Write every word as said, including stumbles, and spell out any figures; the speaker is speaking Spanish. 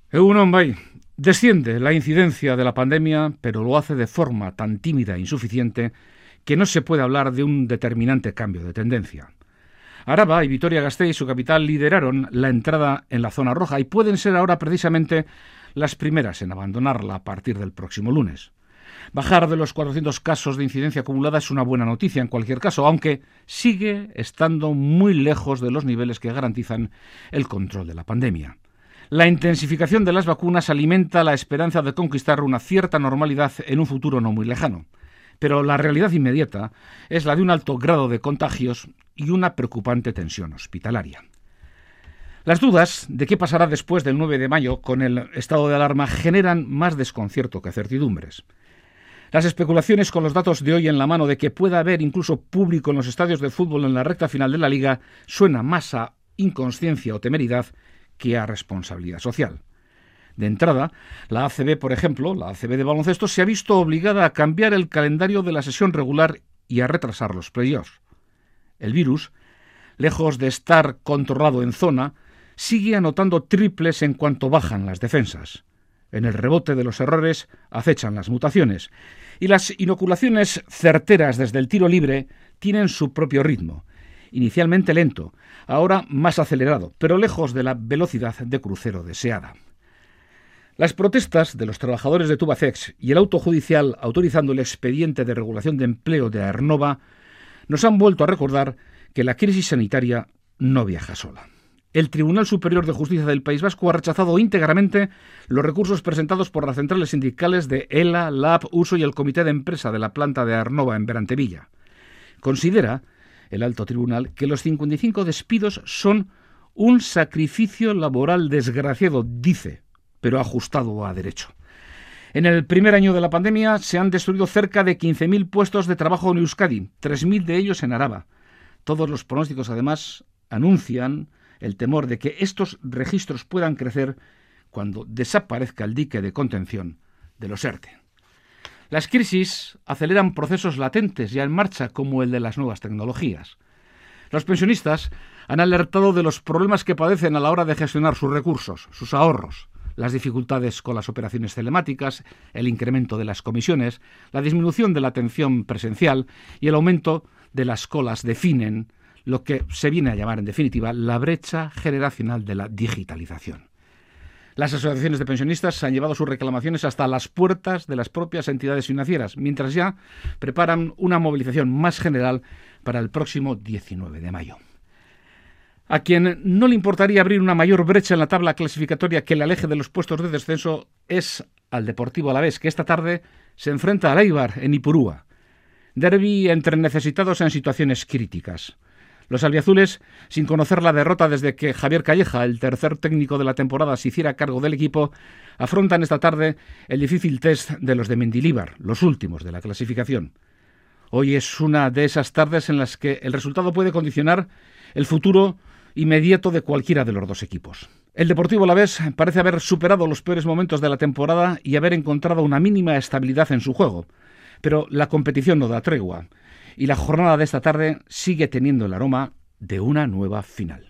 Egunon Bai. Desciende la incidencia de la pandemia, pero lo hace de forma tan tímida e insuficiente que no se puede hablar de un determinante cambio de tendencia. Araba y Vitoria-Gasteiz, su capital, lideraron la entrada en la zona roja y pueden ser ahora precisamente las primeras en abandonarla a partir del próximo lunes. Bajar de los cuatrocientos casos de incidencia acumulada es una buena noticia en cualquier caso, aunque sigue estando muy lejos de los niveles que garantizan el control de la pandemia. La intensificación de las vacunas alimenta la esperanza de conquistar una cierta normalidad en un futuro no muy lejano. Pero la realidad inmediata es la de un alto grado de contagios y una preocupante tensión hospitalaria. Las dudas de qué pasará después del nueve de mayo con el estado de alarma generan más desconcierto que certidumbres. Las especulaciones con los datos de hoy en la mano de que pueda haber incluso público en los estadios de fútbol en la recta final de la Liga suena más a inconsciencia o temeridad que a responsabilidad social. De entrada, la A C B, por ejemplo, la A C B de baloncesto, se ha visto obligada a cambiar el calendario de la sesión regular y a retrasar los playoffs. El virus, lejos de estar controlado en zona, sigue anotando triples en cuanto bajan las defensas. En el rebote de los errores acechan las mutaciones y las inoculaciones certeras desde el tiro libre tienen su propio ritmo. Inicialmente lento, ahora más acelerado, pero lejos de la velocidad de crucero deseada. Las protestas de los trabajadores de Tubacex y el auto judicial autorizando el expediente de regulación de empleo de Aernnova nos han vuelto a recordar que la crisis sanitaria no viaja sola. El Tribunal Superior de Justicia del País Vasco ha rechazado íntegramente los recursos presentados por las centrales sindicales de ELA, LAB, USO y el Comité de Empresa de la planta de Aernnova en Berantevilla. Considera el alto tribunal que los cincuenta y cinco despidos son un sacrificio laboral desgraciado, dice, pero ajustado a derecho. En el primer año de la pandemia se han destruido cerca de quince mil puestos de trabajo en Euskadi, tres mil de ellos en Araba. Todos los pronósticos, además, anuncian el temor de que estos registros puedan crecer cuando desaparezca el dique de contención de los ERTE. Las crisis aceleran procesos latentes ya en marcha, como el de las nuevas tecnologías. Los pensionistas han alertado de los problemas que padecen a la hora de gestionar sus recursos, sus ahorros, las dificultades con las operaciones telemáticas, el incremento de las comisiones, la disminución de la atención presencial y el aumento de las colas definen lo que se viene a llamar, en definitiva, la brecha generacional de la digitalización. Las asociaciones de pensionistas han llevado sus reclamaciones hasta las puertas de las propias entidades financieras, mientras ya preparan una movilización más general para el próximo diecinueve de mayo. A quien no le importaría abrir una mayor brecha en la tabla clasificatoria que le aleje de los puestos de descenso es al Deportivo Alavés, que esta tarde se enfrenta al Eibar en Ipurúa. Derbi entre necesitados en situaciones críticas. Los albiazules, sin conocer la derrota desde que Javier Calleja, el tercer técnico de la temporada, se hiciera cargo del equipo, afrontan esta tarde el difícil test de los de Mendilibar, los últimos de la clasificación. Hoy es una de esas tardes en las que el resultado puede condicionar el futuro inmediato de cualquiera de los dos equipos. El Deportivo Alavés parece haber superado los peores momentos de la temporada y haber encontrado una mínima estabilidad en su juego, pero la competición no da tregua y la jornada de esta tarde sigue teniendo el aroma de una nueva final.